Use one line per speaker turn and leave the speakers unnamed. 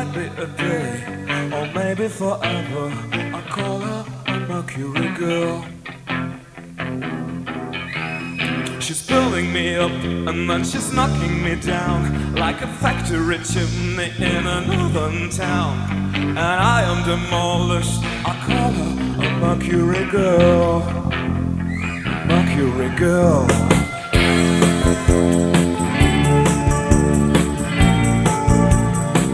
might be a day, or maybe forever. I call her a Mercury girl. She's building me up and then she's knocking me down, like a factory chimney in a northern town. And I am demolished. I call her a Mercury girl. Mercury girl.